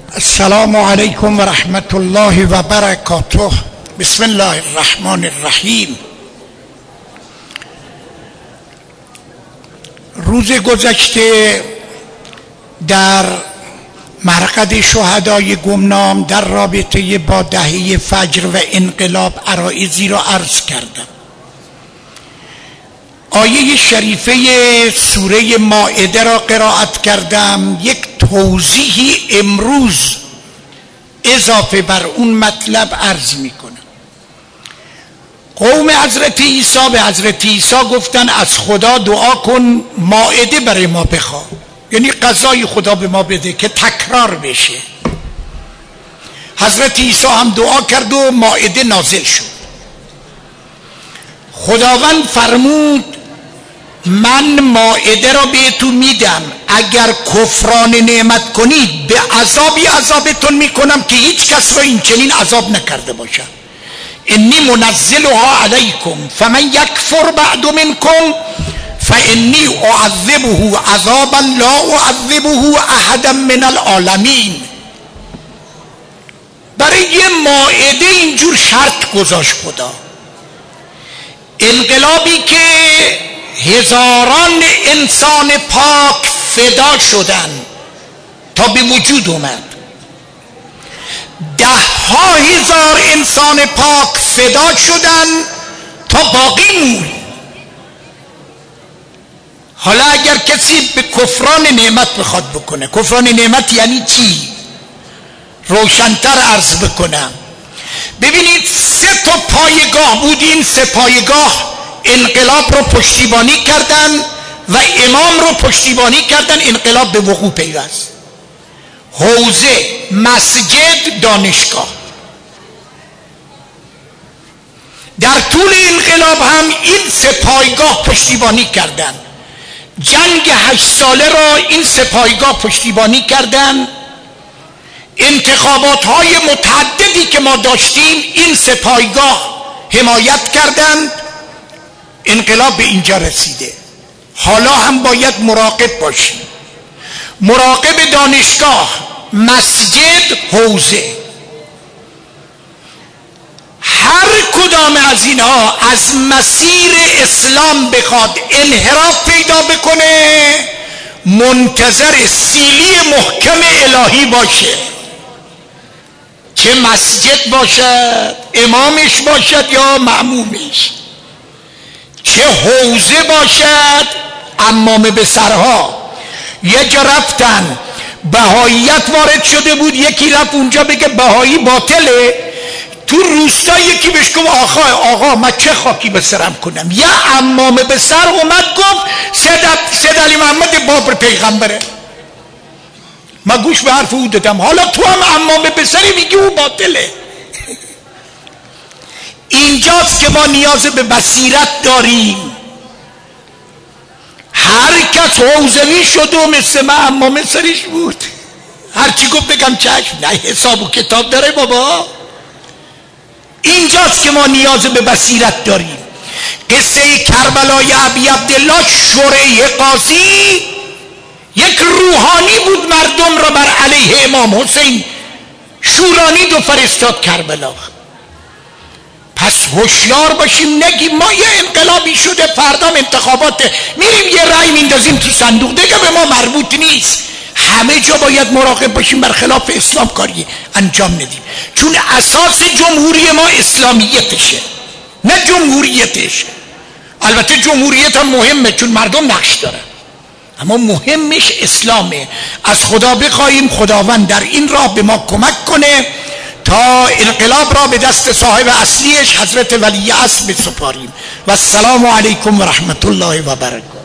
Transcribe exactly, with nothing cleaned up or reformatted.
السلام علیکم و رحمت الله و برکاته. بسم الله الرحمن الرحیم. روز گذشته در مرقد شهدای گمنام در رابطه با دهه فجر و انقلاب عرایضی را عرض کردم. آیه شریفه سوره مائده را قرائت کردم. یک توضیحی امروز اضافه بر اون مطلب عرض میکنم. قوم حضرت عیسی به حضرت عیسی گفتن از خدا دعا کن مائده برای ما بخواه، یعنی غذای خدا به ما بده که تکرار بشه. حضرت عیسی هم دعا کرد و مائده نازل شد. خداوند فرمود من مائده را بهتون میدم، اگر کفران نعمت کنید به عذابی عذابتون میکنم که هیچ کس را این چنین عذاب نکرده باشد. انی منزلها علیکم فمن یکفر بعد منکم فانی اعذبه عذابا لا اعذبه احدا من العالمین. برای یه مائده اینجور شرط گذاشت خدا. انقلابی که هزاران انسان پاک فدا شدن تا به وجود اومد، ده ها هزار انسان پاک فدا شدن تا باقی موند. حالا اگر کسی به کفران نعمت بخواد بکنه، کفران نعمت یعنی چی؟ روشن‌تر عرض بکنم. ببینید سه تا پایگاه بود. این سه پایگاه انقلاب رو پشتیبانی کردن و امام رو پشتیبانی کردن. انقلاب به وقوع پیوست. حوزه، مسجد، دانشگاه. در طول انقلاب هم این سه پایگاه پشتیبانی کردن. جنگ هشت ساله را این سه پایگاه پشتیبانی کردن. انتخابات های متعددی که ما داشتیم این سه پایگاه حمایت کردند. انقلاب به اینجا رسیده. حالا هم باید مراقب باشیم. مراقب دانشگاه، مسجد، حوزه. هر کدام از اینها از مسیر اسلام بخواد انحراف پیدا بکنه منتظر سیلی محکم الهی باشه. چه مسجد باشد، امامش باشد یا مأمومش، چه حوزه باشد، عمامه به سرها. یه جا رفتن بهاییت وارد شده بود، یکی رفت اونجا بگه بهایی باطله. تو روستا یکی بهش گفت آقا آقا من چه خاکی به سرم کنم؟ یه عمامه به سر اومد گفت سید علی محمد بابر پیغمبره. من گوش به حرف او دادم. حالا تو هم عمامه به سری میگی او باطله. اینجاست که ما نیاز به بصیرت داریم. هر کس حوزوی شد و مثل من عمامه سریش بود، هرچی گفت بگم چشم. نه، حساب و کتاب داره بابا. اینجاست که ما نیاز به بصیرت داریم. قصه کربلای ابی عبدالله شریح قاضی یک روحانی بود، مردم را بر علیه امام حسین شورانید و فرستاد کربلا. پس هوشیار باشیم، نگیم ما یه انقلابی شده فردا انتخابات میریم یه رأی میندازیم تو صندوق، دیگه به ما مربوط نیست. همه جا باید مراقب باشیم بر خلاف اسلام کاری انجام ندیم، چون اساس جمهوری ما اسلامیتشه نه جمهوریتش. البته جمهوریت هم مهمه چون مردم نقش دارن، اما مهمش اسلامه. از خدا بخواهیم خداوند در این راه به ما کمک کنه تا انقلاب را به دست صاحب اصلیش حضرت ولی عصر بسپاریم. و السلام علیکم و رحمت الله و برکاته.